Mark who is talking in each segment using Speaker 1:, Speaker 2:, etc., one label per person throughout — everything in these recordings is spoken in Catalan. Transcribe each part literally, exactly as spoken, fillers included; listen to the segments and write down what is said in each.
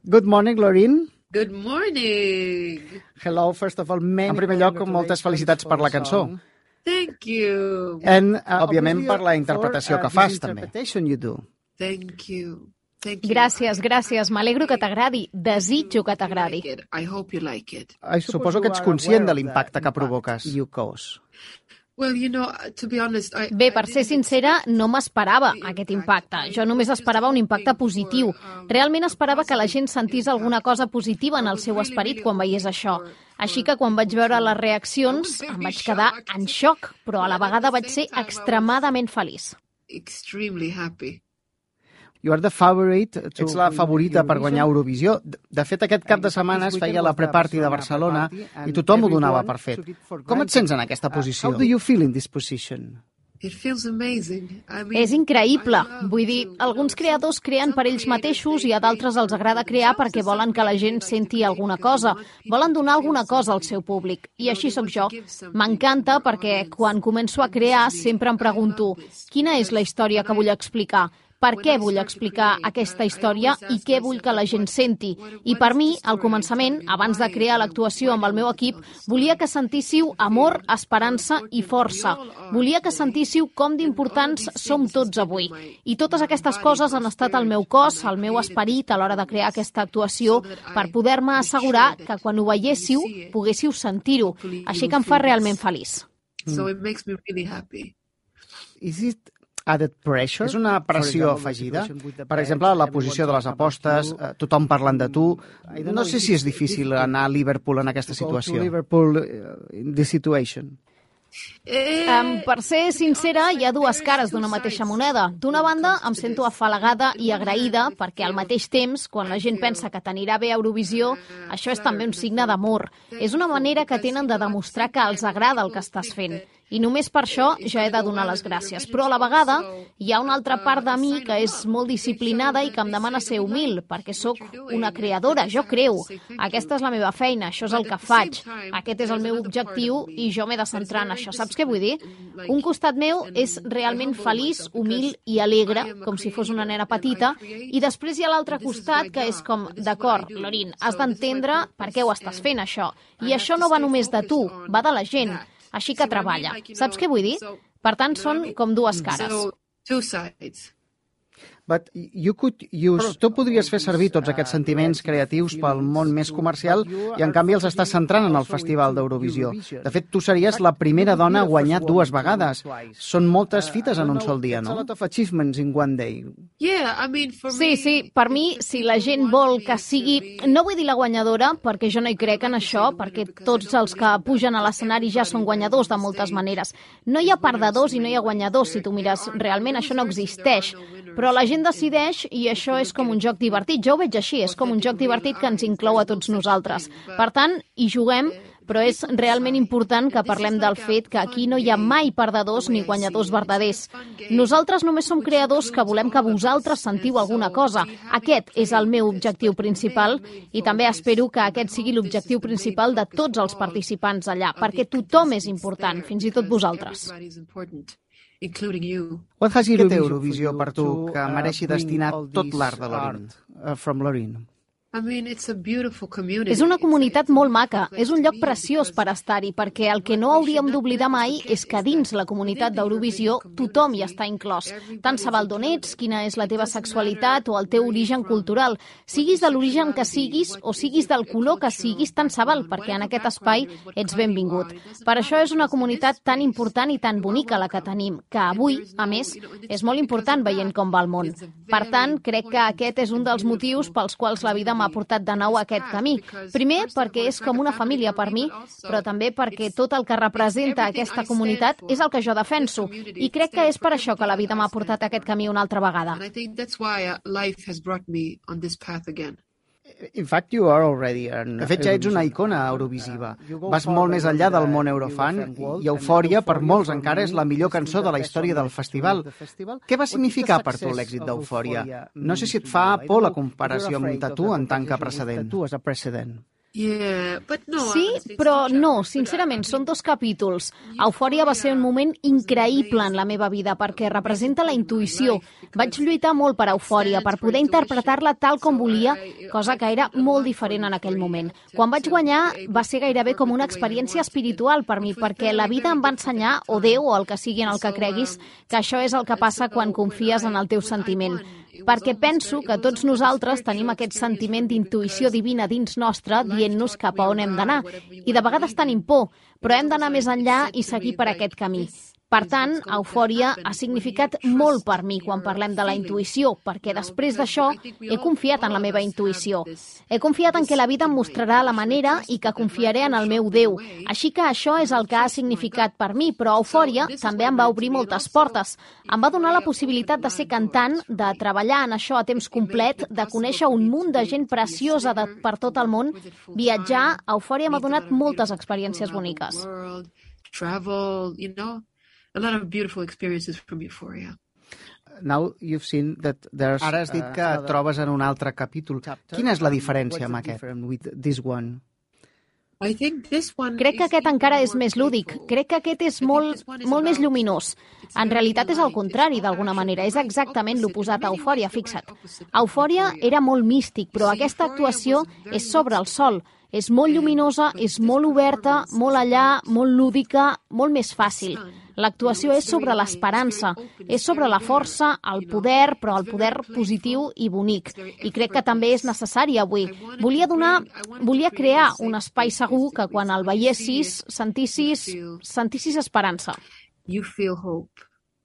Speaker 1: Good morning, Loreen.
Speaker 2: Good morning.
Speaker 1: Hello, first of all, many En primer lloc, moltes felicitats per la cançó.
Speaker 2: Thank you.
Speaker 1: And, uh, òbviament, per la interpretació que fas, també.
Speaker 2: Thank you. Thank you.
Speaker 3: Gràcies, gràcies. M'alegro que t'agradi. Desitjo que t'agradi.
Speaker 2: I hope you like it.
Speaker 1: Suposo que ets conscient de l'impacte que provoques. You cause.
Speaker 2: Well, you know, to be honest, I,
Speaker 3: Bé, per ser sincera, no m'esperava aquest impacte. Jo només esperava un impacte positiu. Realment esperava que la gent sentís alguna cosa positiva en el seu esperit quan veiés això. Així que quan vaig veure les reaccions em vaig quedar en xoc, però a la vegada vaig ser extremadament feliç.
Speaker 2: Extremely happy.
Speaker 1: You are the favorite. Ets la favorita per guanyar Eurovisió. De fet, aquest cap de setmana es feia la pre-party de Barcelona i tothom ho donava per fet. Com et sents en aquesta posició? How do you feel in this position?
Speaker 2: It feels amazing. I mean,
Speaker 3: És increïble. Vull dir, alguns creadors creen per ells mateixos i a d'altres els agrada crear perquè volen que la gent senti alguna cosa. Volen donar alguna cosa al seu públic. I així sóc jo. M'encanta perquè quan començo a crear sempre em pregunto quina és la història que vull explicar? Per què vull explicar aquesta història i què vull que la gent senti. I per mi, al començament, abans de crear l'actuació amb el meu equip, volia que sentíssiu amor, esperança i força. Volia que sentíssiu com d'importants som tots avui. I totes aquestes coses han estat al meu cos, al meu esperit a l'hora de crear aquesta actuació per poder-me assegurar que quan ho veiéssiu poguéssiu sentir-ho. Així que em fa realment feliç.
Speaker 2: So it makes me really happy.
Speaker 1: Is it added pressure? És una pressió afegida? Per exemple, la posició de les apostes, tothom parlant de tu. No sé si és difícil anar a Liverpool en aquesta situació. Liverpool in this situation.
Speaker 3: Um, per ser sincera, hi ha dues cares d'una mateixa moneda. D'una banda, em sento afalagada i agraïda perquè al mateix temps, quan la gent pensa que t'anirà bé a Eurovisió, això és també un signe d'amor. És una manera que tenen de demostrar que els agrada el que estàs fent. I només per això ja he de donar les gràcies. Però a la vegada hi ha una altra part de mi que és molt disciplinada i que em demana ser humil, perquè sóc una creadora, jo creo. Aquesta és la meva feina, això és el que faig. Aquest és el meu objectiu i jo m'he de centrar en això. Saps què vull dir? Un costat meu és realment feliç, humil i alegre, com si fos una nena petita, i després hi ha l'altre costat que és com, d'acord, Loreen, has d'entendre per què ho estàs fent, això. I això no va només de tu, va de la gent. Així que treballa. Saps què vull dir? Per tant, són com dues cares.
Speaker 2: Two sides.
Speaker 1: But you could use... Però tu podries fer servir tots aquests sentiments creatius pel món més comercial i, en canvi, els estàs centrant en el Festival d'Eurovisió. De fet, tu series la primera dona a guanyar dues vegades. Són moltes fites en un sol dia, no? A lot of achievements in one day.
Speaker 2: Yeah, I mean, for
Speaker 3: Sí, sí, per mi, si la gent vol que sigui... No vull dir la guanyadora, perquè jo no hi crec en això, perquè tots els que pugen a l'escenari ja són guanyadors de moltes maneres. No hi ha perdedors i no hi ha guanyadors, si tu mires. Realment això no existeix. Però la gent decideix i això és com un joc divertit. Jo ho veig així, és com un joc divertit que ens inclou a tots nosaltres. Per tant, hi juguem, però és realment important que parlem del fet que aquí no hi ha mai perdedors ni guanyadors verdaders. Nosaltres només som creadors que volem que vosaltres sentiu alguna cosa. Aquest és el meu objectiu principal i també espero que aquest sigui l'objectiu principal de tots els participants allà, perquè tothom és important, fins i tot vosaltres.
Speaker 2: Including you.
Speaker 1: What has Eurovisió, Eurovisió per tu que mereixi destinar tot l'art de Loreen? Uh, from Loreen.
Speaker 2: I mean, it's a beautiful community.
Speaker 3: És una comunitat molt maca, és un lloc preciós per estar-hi, perquè el que no hauríem d'oblidar mai és que dins la comunitat d'Eurovisió tothom hi està inclòs. Tant se val d'on ets, quina és la teva sexualitat o el teu origen cultural. Siguis de l'origen que siguis o siguis del color que siguis, tant se val, perquè en aquest espai ets benvingut. Per això és una comunitat tan important i tan bonica la que tenim, que avui, a més, és molt important veient com va el món. Per tant, crec que aquest és un dels motius pels quals la vida m'ha portat de nou a aquest camí. Primer, perquè és com una família per mi, però també perquè tot el que representa aquesta comunitat és el que jo defenso. I crec que és per això que la vida m'ha portat a aquest camí una altra vegada.
Speaker 1: In fact, you are already an... De fet, ja ets una icona eurovisiva. Vas molt més enllà del món eurofan i Eufòria, per molts encara, és la millor cançó de la història del festival. Què va significar per tu l'èxit d'Eufòria? No sé si et fa por la comparació amb Tatu en tant que precedent.
Speaker 2: Yeah, but no,
Speaker 3: Sí,
Speaker 2: honestly, it's
Speaker 3: però
Speaker 2: such a-
Speaker 3: no, sincerament, són dos capítols. Eufòria va ser un moment increïble en la meva vida perquè representa la intuïció. Vaig lluitar molt per Eufòria, per poder interpretar-la tal com volia, cosa que era molt diferent en aquell moment. Quan vaig guanyar va ser gairebé com una experiència espiritual per mi, perquè la vida em va ensenyar, o Déu, o el que sigui en el que creguis, que això és el que passa quan confies en el teu sentiment. Perquè penso que tots nosaltres tenim aquest sentiment d'intuïció divina dins nostre dient-nos cap a on hem d'anar. I de vegades tenim por, però hem d'anar més enllà i seguir per aquest camí. Per tant, Eufòria ha significat molt per mi quan parlem de la intuïció, perquè després d'això he confiat en la meva intuïció. He confiat en que la vida em mostrarà la manera i que confiaré en el meu Déu. Així que això és el que ha significat per mi, però Eufòria també em va obrir moltes portes. Em va donar la possibilitat de ser cantant, de treballar en això a temps complet, de conèixer un munt de gent preciosa de, per tot el món. Viatjar, Eufòria m'ha donat moltes experiències boniques.
Speaker 2: Travel, you know, a lot of beautiful experiences from Euphoria.
Speaker 1: Now you've seen that there's, Ara has dit que uh, et trobes en un altre capítol. Quina és la diferència amb aquest? With this one?
Speaker 2: I think this one
Speaker 3: Crec que aquest encara és més lúdic. Crec que aquest és molt, molt més lluminós. En realitat és el contrari, d'alguna manera. És exactament l'oposat a Eufòria, fixa't. Eufòria era molt místic, però aquesta actuació és sobre el sol. És molt lluminosa, és molt oberta, molt allà, molt lúdica, molt més fàcil. L'actuació és sobre l'esperança, és sobre la força, el poder, però el poder positiu i bonic. I crec que també és necessari avui. Volia donar, volia crear un espai segur que quan el veiessis sentissis, sentissis esperança.
Speaker 2: You feel hope.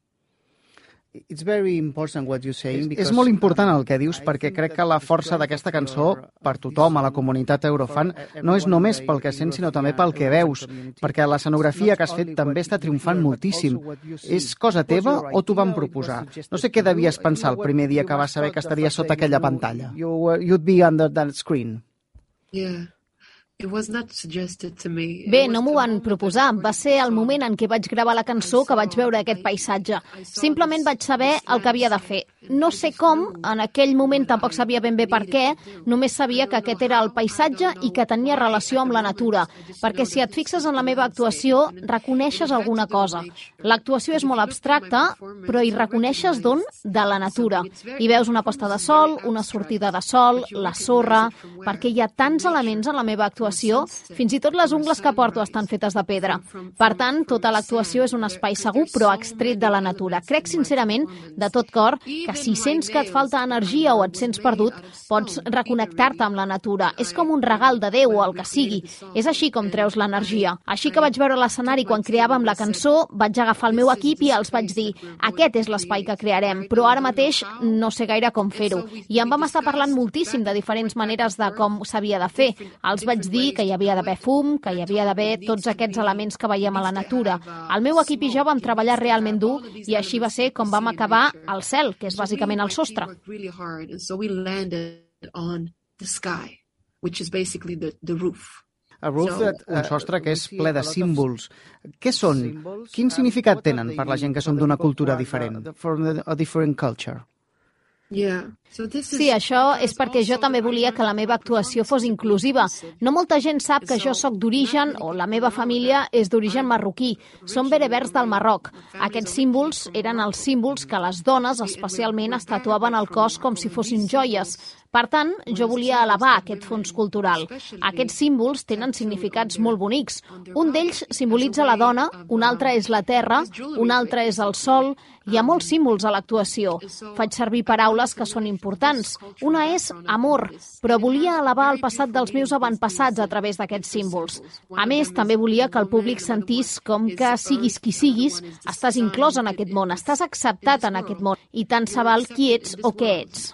Speaker 1: It's very important what you're saying because és molt important el que dius perquè crec que la força d'aquesta cançó per tothom a la comunitat Eurofan no és només pel que sents sinó també pel que veus, perquè l'escenografia que has fet també està triomfant moltíssim. És cosa teva o t'ho van proposar? No sé què devies pensar el primer dia que vas saber que estaries sota aquella pantalla. You, you'd be under that screen.
Speaker 2: Yeah. It was not suggested to me.
Speaker 3: Bé, no m'ho van proposar. Va ser el moment en què vaig gravar la cançó que vaig veure aquest paisatge. Simplement vaig saber el que havia de fer. No sé com, en aquell moment tampoc sabia ben bé per què, només sabia que aquest era el paisatge i que tenia relació amb la natura. Perquè si et fixes en la meva actuació, reconeixes alguna cosa. L'actuació és molt abstracta, però hi reconeixes d'on? De la natura. Hi veus una posta de sol, una sortida de sol, la sorra, perquè hi ha tants elements en la meva actuació. Fins i tot les ungles que porto estan fetes de pedra. Per tant, tota l'actuació és un espai segur, però extret de la natura. Crec, sincerament, de tot cor, que si sents que et falta energia o et sents perdut, pots reconnectar-te amb la natura. És com un regal de Déu o el que sigui. És així com treus l'energia. Així que vaig veure l'escenari quan creàvem la cançó, vaig agafar el meu equip i els vaig dir aquest és l'espai que crearem, però ara mateix no sé gaire com fer-ho. I en vam estar parlant moltíssim de diferents maneres de com s'havia de fer. Els vaig dir que hi havia d'haver fum, que hi havia d'haver tots aquests elements que veiem a la natura. El meu equip i jo vam treballar realment dur i així va ser com vam acabar al cel, que és bàsicament el sostre.
Speaker 1: A roof, that, un sostre que és ple de símbols. Què són? Quin significat tenen per la gent que som d'una cultura diferent? From a different culture?
Speaker 3: Sí, això és perquè jo també volia que la meva actuació fos inclusiva. No molta gent sap que jo sóc d'origen, o la meva família és d'origen marroquí. Som berebers del Marroc. Aquests símbols eren els símbols que les dones especialment es tatuaven al cos com si fossin joies. Per tant, jo volia elevar aquest fons cultural. Aquests símbols tenen significats molt bonics. Un d'ells simbolitza la dona, un altre és la terra, un altre és el sol. Hi ha molts símbols a l'actuació. Faig servir paraules que són importants. Una és amor, però volia elevar el passat dels meus avantpassats a través d'aquests símbols. A més, també volia que el públic sentís com que siguis qui siguis, estàs inclòs en aquest món, estàs acceptat en aquest món, i tant se val qui ets o què ets.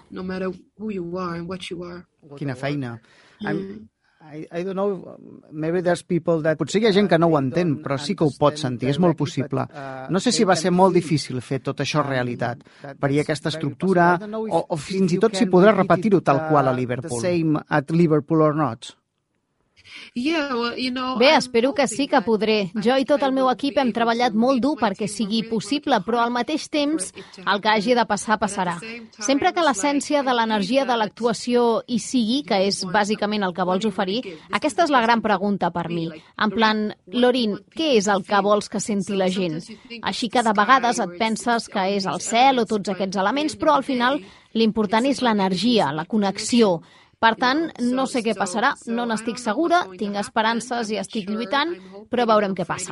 Speaker 1: Quina feina. I'm... I, I don't know, maybe there's people that... Potser hi ha gent que no ho entén, però sí que ho pot sentir, és molt possible. No sé si va ser molt difícil fer tot això realitat, perquè aquesta estructura, o, o fins i tot si podràs repetir-ho tal qual a Liverpool. The same at Liverpool or not?
Speaker 3: Bé, espero que sí que podré. Jo i tot el meu equip hem treballat molt dur perquè sigui possible, però al mateix temps el que hagi de passar, passarà. Sempre que l'essència de l'energia de l'actuació hi sigui, que és bàsicament el que vols oferir, aquesta és la gran pregunta per mi. En plan, Lorin, què és el que vols que senti la gent? Així que de vegades et penses que és el cel o tots aquests elements, però al final l'important és l'energia, la connexió. Per tant, no sé què passarà, no n'estic segura, tinc esperances i estic lluitant, però veurem què passa.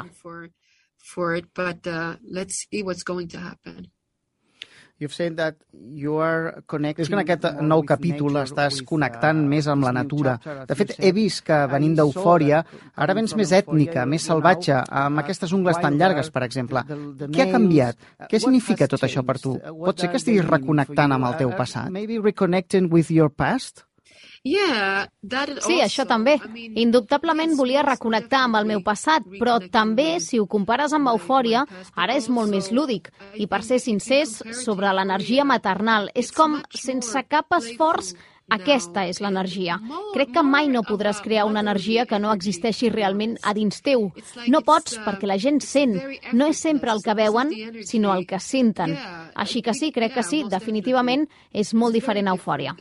Speaker 1: You've said that you are connecting... És que en aquest nou capítol estàs connectant més amb la natura. De fet, he vist que venint d'Eufòria, ara vens més ètnica, més salvatge, amb aquestes ungles tan llargues, per exemple. Què ha canviat? Què significa tot això per tu? Pot ser que estiguis reconnectant amb el teu passat? Maybe reconnecting with your past?
Speaker 3: Sí, això també. Indubtablement volia reconnectar amb el meu passat, però també, si ho compares amb Eufòria, ara és molt més lúdic. I per ser sincers, sobre l'energia maternal, és com, sense cap esforç, aquesta és l'energia. Crec que mai no podràs crear una energia que no existeixi realment a dins teu. No pots perquè la gent sent. No és sempre el que veuen, sinó el que senten. Així que sí, crec que sí, definitivament és molt diferent a Eufòria.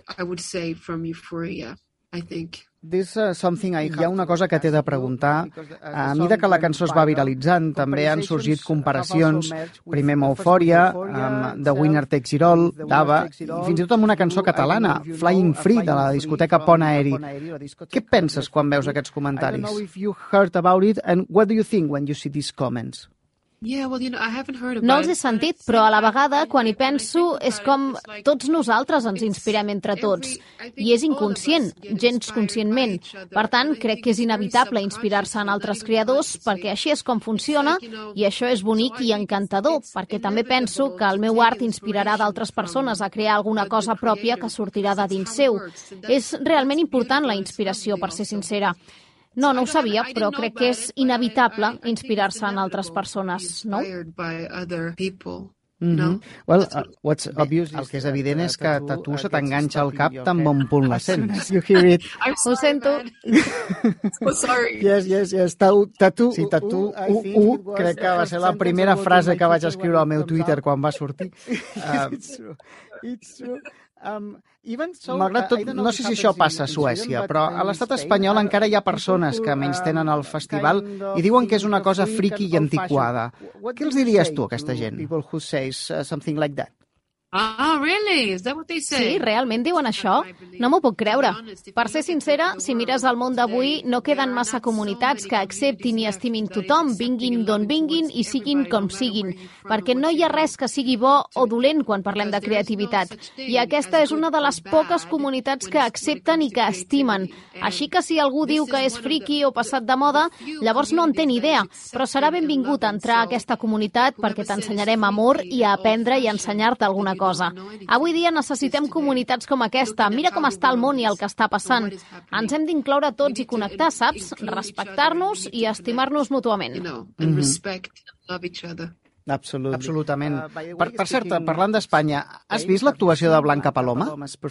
Speaker 1: This, uh, something I Hi ha una cosa que t'he de preguntar. A mesura que la cançó es va viralitzant, també han sorgit comparacions, primer amb Eufòria, amb The Winner Takes It All, d'Ava, i fins i tot amb una cançó catalana, Flying Free, de la discoteca Pont Aeri. Què penses quan veus aquests comentaris? I don't know if you heard about it, and what do you think when you see these comments?
Speaker 3: No els he sentit, però a la vegada, quan hi penso, és com tots nosaltres ens inspirem entre tots. I és inconscient, gens conscientment. Per tant, crec que és inevitable inspirar-se en altres creadors, perquè així és com funciona, i això és bonic i encantador, perquè també penso que el meu art inspirarà d'altres persones a crear alguna cosa pròpia que sortirà de dins seu. És realment important la inspiració, per ser sincera. No, no ho sabia, però crec que és inevitable inspirar-se en altres persones, no?
Speaker 1: Mm-hmm. Well, uh, what's obvious, el que és evident és que a tu se t'enganxa al cap tan bon punt la sents. You hear it.
Speaker 3: Ho sento.
Speaker 2: So sorry.
Speaker 1: Yes, yes, yes. Tatu, sí, tatu, u, u, crec que va ser la primera frase que vaig escriure al meu Twitter quan va sortir. It's true. It's true. Um, Malgrat tot, no sé si això passa a Suècia, però a l'estat espanyol encara hi ha persones que menystenen el festival i diuen que és una cosa friqui i antiquada. Què els diries tu a aquesta gent? People who says something like that.
Speaker 2: Ah, really? Is that what they say?
Speaker 3: Sí, realment diuen això? No m'ho puc creure. Per ser sincera, si mires el món d'avui, no queden massa comunitats que acceptin i estimin tothom, vinguin d'on vinguin i siguin com siguin, perquè no hi ha res que sigui bo o dolent quan parlem de creativitat. I aquesta és una de les poques comunitats que accepten i que estimen. Així que si algú diu que és friqui o passat de moda, llavors no en té ni idea, però serà benvingut a entrar a aquesta comunitat perquè t'ensenyarem amor i a aprendre i a ensenyar-te alguna cosa. Cosa. Avui dia necessitem comunitats com aquesta. Mira com està el món i el que està passant. Ens hem d'incloure tots i connectar, saps? Respectar-nos i estimar-nos mútuament.
Speaker 1: Absolut. Absolutament. Per, per cert, parlant d'Espanya, has vist l'actuació de Blanca Paloma?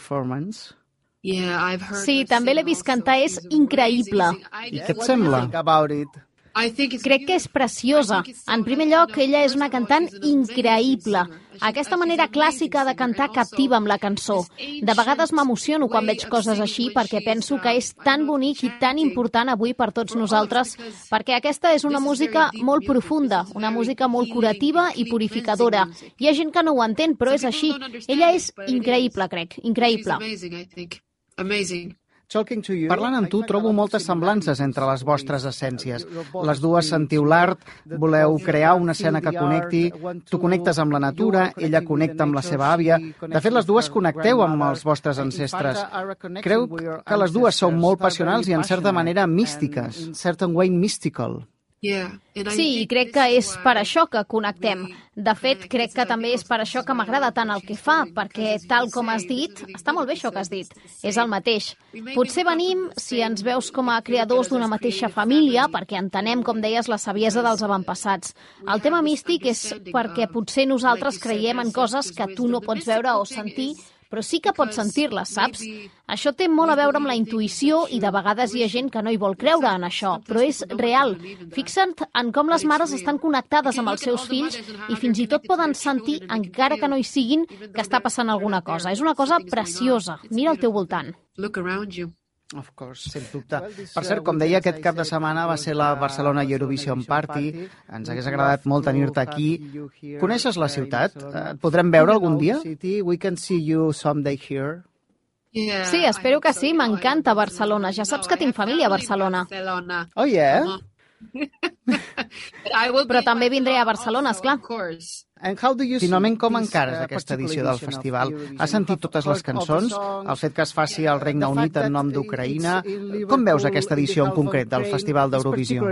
Speaker 3: Sí, també l'he vist cantar, és increïble.
Speaker 1: I què et sembla?
Speaker 3: Crec que és preciosa. En primer lloc, ella és una cantant increïble. Aquesta manera clàssica de cantar captiva amb la cançó. De vegades m'emociono quan veig coses així perquè penso que és tan bonic i tan important avui per tots nosaltres, perquè aquesta és una música molt profunda, una música molt curativa i purificadora. Hi ha gent que no ho entén, però és així. Ella és increïble, crec. Increïble.
Speaker 2: Amazing.
Speaker 1: Parlant amb tu, trobo moltes semblances entre les vostres essències. Les dues sentiu l'art, voleu crear una escena que connecti, tu connectes amb la natura, ella connecta amb la seva àvia. De fet, les dues connecteu amb els vostres ancestres. Creu que les dues són molt passionals i en certa manera místiques, in certain way mystical.
Speaker 3: Sí, i crec que és per això que connectem. De fet, crec que també és per això que m'agrada tant el que fa, perquè, tal com has dit, està molt bé això que has dit, és el mateix. Potser venim, si ens veus com a creadors d'una mateixa família, perquè entenem, com deies, la saviesa dels avantpassats. El tema místic és perquè potser nosaltres creiem en coses que tu no pots veure o sentir, però sí que pots sentir-les, saps? Això té molt a veure amb la intuïció i de vegades hi ha gent que no hi vol creure en això, però és real. Fixa't en com les mares estan connectades amb els seus fills i fins i tot poden sentir, encara que no hi siguin, que està passant alguna cosa. És una cosa preciosa. Mira al teu voltant.
Speaker 2: Look around you.
Speaker 1: Of course, sens dubte. Per cert, com deia, aquest cap de setmana va ser la Barcelona Eurovision Party. Ens hagués agradat molt tenir-te aquí. Coneixes la ciutat? Et podrem veure algun dia? We can see you someday here.
Speaker 3: Sí, espero que sí. M'encanta Barcelona. Ja saps que tinc família a Barcelona.
Speaker 1: Oh, yeah?
Speaker 3: Però també vindré a Barcelona, esclar.
Speaker 1: Finalment, com encares aquesta edició del festival? Has sentit totes les cançons? El fet que es faci al Regne Unit en nom d'Ucraïna? Com veus aquesta edició en concret del Festival d'Eurovisió?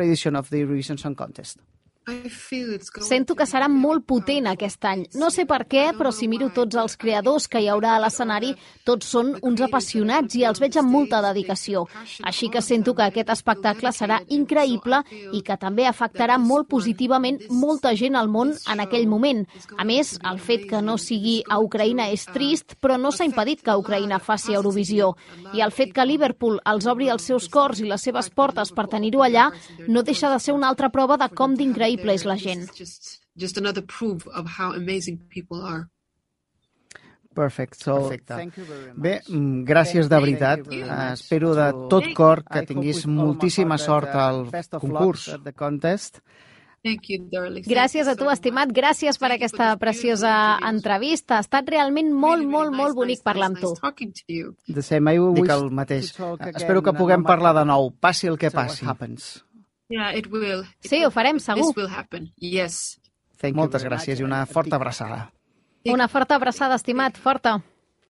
Speaker 3: Sento que serà molt potent aquest any. No sé per què, però si miro tots els creadors que hi haurà a l'escenari, tots són uns apassionats i els veig amb molta dedicació. Així que sento que aquest espectacle serà increïble i que també afectarà molt positivament molta gent al món en aquell moment. A més, el fet que no sigui a Ucraïna és trist, però no s'ha impedit que Ucraïna faci Eurovisió. I el fet que Liverpool els obri els seus cors i les seves portes per tenir-ho allà no deixa de ser una altra prova de com d'increïble és la gent.
Speaker 2: Just another proof of how amazing people are.
Speaker 1: Perfecte. So, bé, gràcies de veritat. Espero de tot cor que tinguis moltíssima sort al concurs.
Speaker 3: Gràcies a tu, estimat. Gràcies per aquesta preciosa entrevista. Ha estat realment molt, molt, molt bonic parlar amb tu.
Speaker 1: De ser, mai ho dic el mateix. Espero que puguem parlar de nou, passi el que passi.
Speaker 2: Yeah, it will.
Speaker 3: Sí, ho farem, segur.
Speaker 2: This will happen. Yes.
Speaker 1: Moltes gràcies i una forta abraçada.
Speaker 3: Una forta abraçada, estimat, forta.